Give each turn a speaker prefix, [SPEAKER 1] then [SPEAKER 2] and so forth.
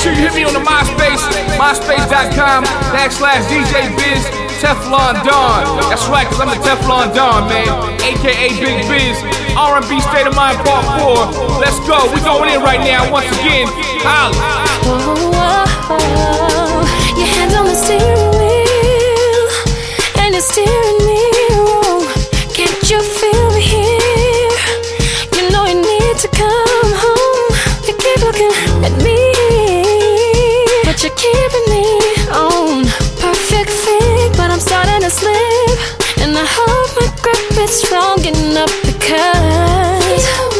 [SPEAKER 1] sure you hit me on the MySpace, myspace.com/DJ Biz Teflon Don. That's right, cause I'm the Teflon Don, man, aka Big Biz. R&B State of Mind Part 4. Let's go, we going in right now once again. Holla.
[SPEAKER 2] Your hands on the steering wheel, and you're steering me wrong. Can't you feel me here? You know you need to come home. You keep looking at me, but you're keeping me on perfect fit. But I'm starting to slip, and I hope my grip is strong enough because